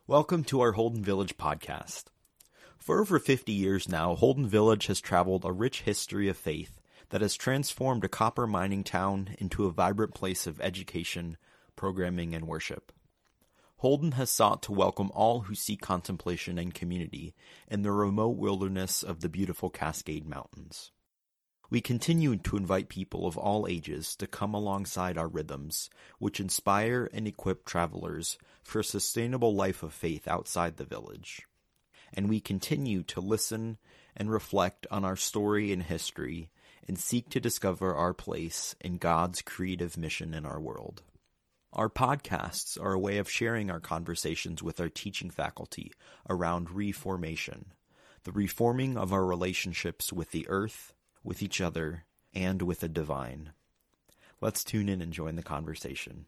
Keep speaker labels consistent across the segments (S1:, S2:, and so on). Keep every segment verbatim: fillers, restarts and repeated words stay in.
S1: Welcome to our Holden Village podcast. For over fifty years now, Holden Village has traveled a rich history of faith that has transformed a copper mining town into a vibrant place of education, programming, and worship. Holden has sought to welcome all who seek contemplation and community in the remote wilderness of the beautiful Cascade Mountains. We continue to invite people of all ages to come alongside our rhythms, which inspire and equip travelers for a sustainable life of faith outside the village. And we continue to listen and reflect on our story and history and seek to discover our place in God's creative mission in our world. Our podcasts are a way of sharing our conversations with our teaching faculty around reformation, the reforming of our relationships with the earth, with each other, and with the divine. Let's tune in and join the conversation.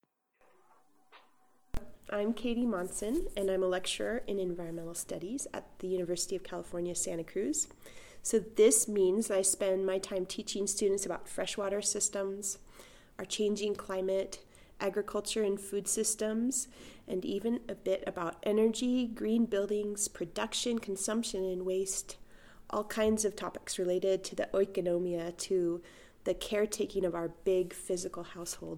S2: I'm Katie Monson, and I'm a lecturer in environmental studies at the University of California, Santa Cruz. So this means that I spend my time teaching students about freshwater systems, our changing climate, agriculture and food systems, and even a bit about energy, green buildings, production, consumption, and waste. All kinds of topics related to the oikonomia, to the caretaking of our big physical household,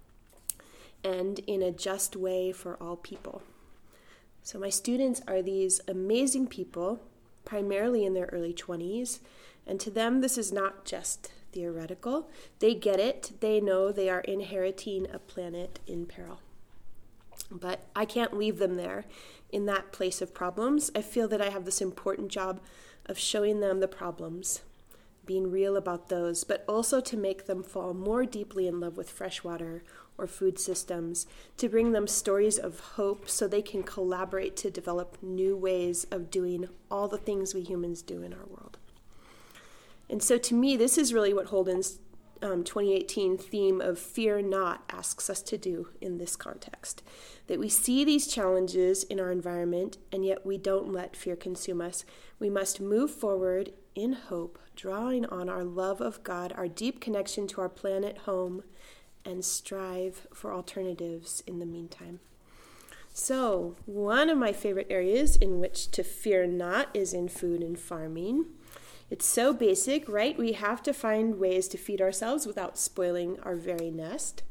S2: and in a just way for all people. So my students are these amazing people, primarily in their early twenties, and to them this is not just theoretical. They get it. They know they are inheriting a planet in peril. But I can't leave them there in that place of problems. I feel that I have this important job of showing them the problems, being real about those, but also to make them fall more deeply in love with freshwater or food systems, to bring them stories of hope so they can collaborate to develop new ways of doing all the things we humans do in our world. And so to me, this is really what Holden's um, twenty eighteen theme of fear not asks us to do in this context. That we see these challenges in our environment, and yet we don't let fear consume us. We must move forward in hope, drawing on our love of God, our deep connection to our planet home, and strive for alternatives in the meantime. So, one of my favorite areas in which to fear not is in food and farming. It's so basic, right? We have to find ways to feed ourselves without spoiling our very nest.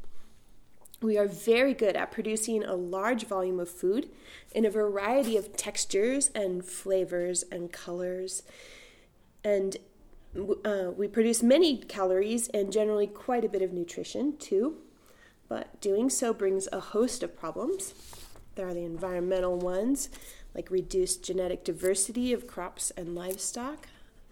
S2: We are very good at producing a large volume of food in a variety of textures and flavors and colors. And uh, we produce many calories and generally quite a bit of nutrition too. But doing so brings a host of problems. There are the environmental ones, like reduced genetic diversity of crops and livestock,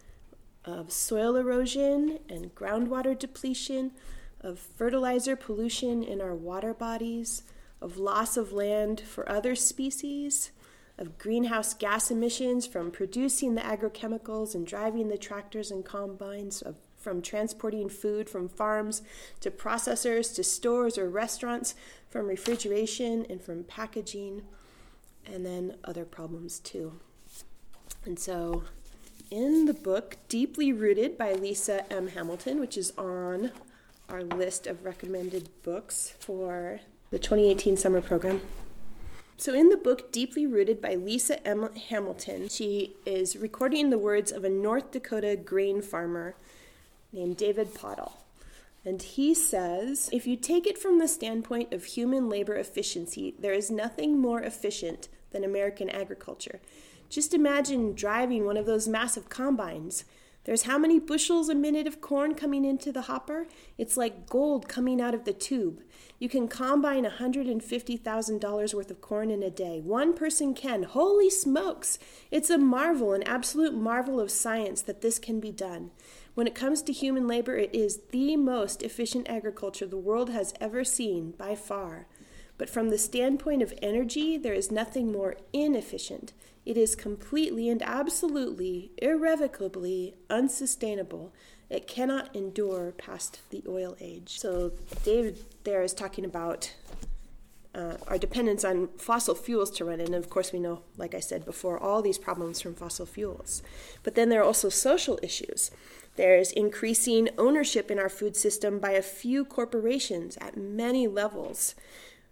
S2: of soil erosion and groundwater depletion, of fertilizer pollution in our water bodies, of loss of land for other species, of greenhouse gas emissions from producing the agrochemicals and driving the tractors and combines, of, from transporting food from farms to processors to stores or restaurants, from refrigeration and from packaging, and then other problems too. And so in the book, Deeply Rooted by Lisa M. Hamilton, which is on our list of recommended books for the twenty eighteen summer program. So in the book, Deeply Rooted by Lisa M. Hamilton, she is recording the words of a North Dakota grain farmer named David Pottle. And he says, if you take it from the standpoint of human labor efficiency, there is nothing more efficient than American agriculture. Just imagine driving one of those massive combines. There's how many bushels a minute of corn coming into the hopper? It's like gold coming out of the tube. You can combine one hundred fifty thousand dollars worth of corn in a day. One person can. Holy smokes! It's a marvel, an absolute marvel of science that this can be done. When it comes to human labor, it is the most efficient agriculture the world has ever seen, by far. But from the standpoint of energy, there is nothing more inefficient. It is completely and absolutely, irrevocably unsustainable. It cannot endure past the oil age. So David there is talking about uh, our dependence on fossil fuels to run. And of course we know, like I said before, all these problems from fossil fuels. But then there are also social issues. There's increasing ownership in our food system by a few corporations at many levels.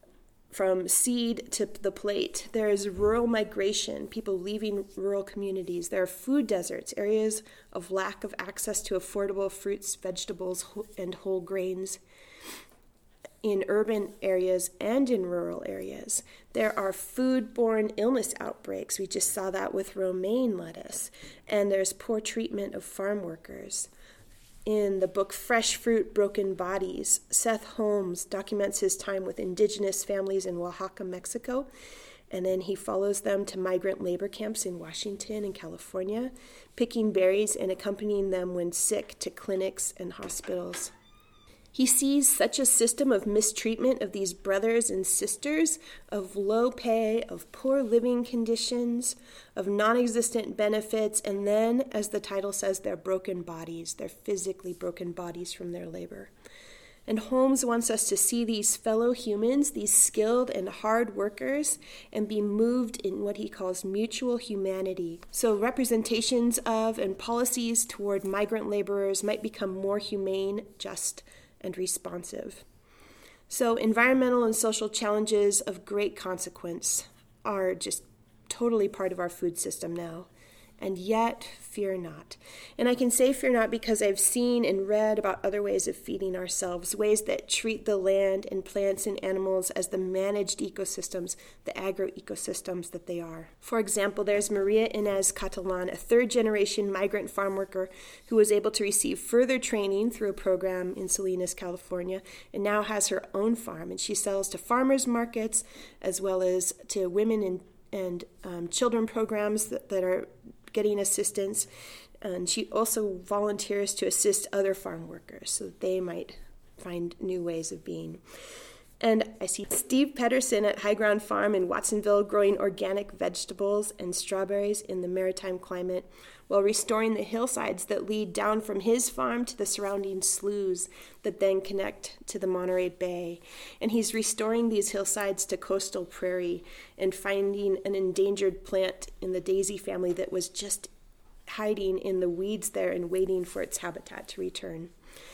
S2: from seed to the plate. There is rural migration, people leaving rural communities. There are food deserts, areas of lack of access to affordable fruits, vegetables, and whole grains in urban areas and in rural areas. There are foodborne illness outbreaks. We just saw that with romaine lettuce. And there's poor treatment of farm workers. In the book Fresh Fruit, Broken Bodies, Seth Holmes documents his time with indigenous families in Oaxaca, Mexico, and then he follows them to migrant labor camps in Washington and California, picking berries and accompanying them when sick to clinics and hospitals. He sees such a system of mistreatment of these brothers and sisters, of low pay, of poor living conditions, of non-existent benefits, and then, as the title says, their broken bodies, their physically broken bodies from their labor. And Holmes wants us to see these fellow humans, these skilled and hard workers, and be moved in what he calls mutual humanity. So representations of and policies toward migrant laborers might become more humane, just, and responsive. So environmental and social challenges of great consequence are just totally part of our food system now. And yet, fear not. And I can say fear not because I've seen and read about other ways of feeding ourselves, ways that treat the land and plants and animals as the managed ecosystems, the agro-ecosystems that they are. For example, there's Maria Inez Catalan, a third-generation migrant farm worker who was able to receive further training through a program in Salinas, California, and now has her own farm. And she sells to farmers markets as well as to women and, and um, children programs that, that are getting assistance, and she also volunteers to assist other farm workers so that they might find new ways of being. And I see Steve Pedersen at High Ground Farm in Watsonville growing organic vegetables and strawberries in the maritime climate while restoring the hillsides that lead down from his farm to the surrounding sloughs that then connect to the Monterey Bay. And he's restoring these hillsides to coastal prairie and finding an endangered plant in the daisy family that was just hiding in the weeds there and waiting for its habitat to return.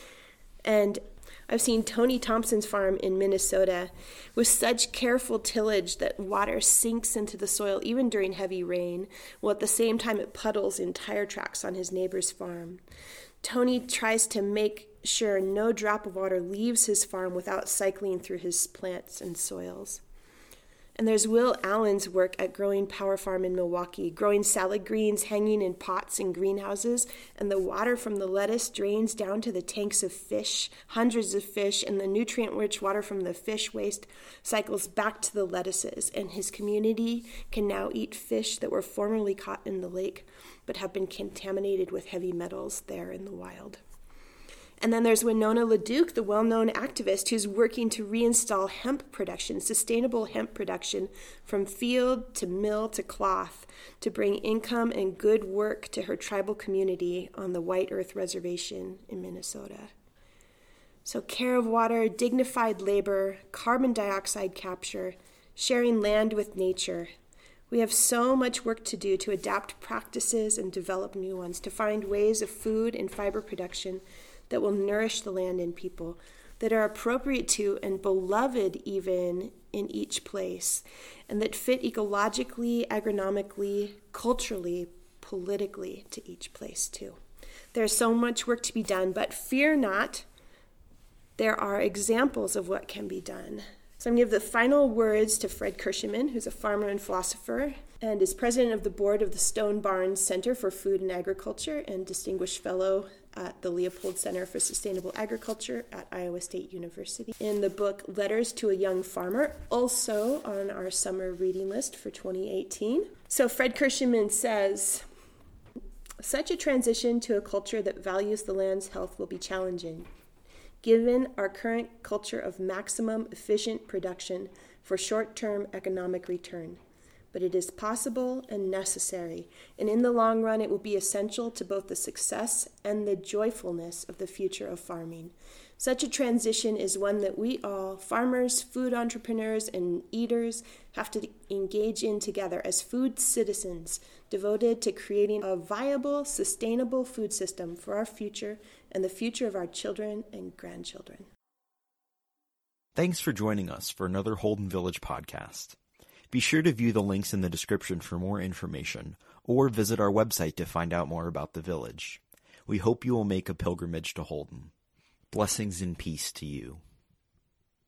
S2: And I've seen Tony Thompson's farm in Minnesota with such careful tillage that water sinks into the soil even during heavy rain, while at the same time it puddles in tire tracks on his neighbor's farm. Tony tries to make sure no drop of water leaves his farm without cycling through his plants and soils. And there's Will Allen's work at Growing Power Farm in Milwaukee, growing salad greens hanging in pots in greenhouses, and the water from the lettuce drains down to the tanks of fish, hundreds of fish, and the nutrient-rich water from the fish waste cycles back to the lettuces, and his community can now eat fish that were formerly caught in the lake, but have been contaminated with heavy metals there in the wild. And then there's Winona LaDuke, the well-known activist who's working to reinstall hemp production, sustainable hemp production from field to mill to cloth, to bring income and good work to her tribal community on the White Earth Reservation in Minnesota. So care of water, dignified labor, carbon dioxide capture, sharing land with nature. We have so much work to do to adapt practices and develop new ones, to find ways of food and fiber production that will nourish the land and people, that are appropriate to and beloved even in each place, and that fit ecologically, agronomically, culturally, politically to each place too. There's so much work to be done, but fear not, there are examples of what can be done. So I'm going to give the final words to Fred Kirschenman, who's a farmer and philosopher, and is president of the board of the Stone Barns Center for Food and Agriculture and distinguished fellow at the Leopold Center for Sustainable Agriculture at Iowa State University. In the book Letters to a Young Farmer, also on our summer reading list for twenty eighteen. So Fred Kirschenman says, such a transition to a culture that values the land's health will be challenging, given our current culture of maximum efficient production for short-term economic return. But it is possible and necessary, and in the long run it will be essential to both the success and the joyfulness of the future of farming. Such a transition is one that we all, farmers, food entrepreneurs, and eaters, have to engage in together as food citizens devoted to creating a viable, sustainable food system for our future and the future of our children and grandchildren.
S1: Thanks for joining us for another Holden Village podcast. Be sure to view the links in the description for more information, or visit our website to find out more about the village. We hope you will make a pilgrimage to Holden. Blessings and peace to you.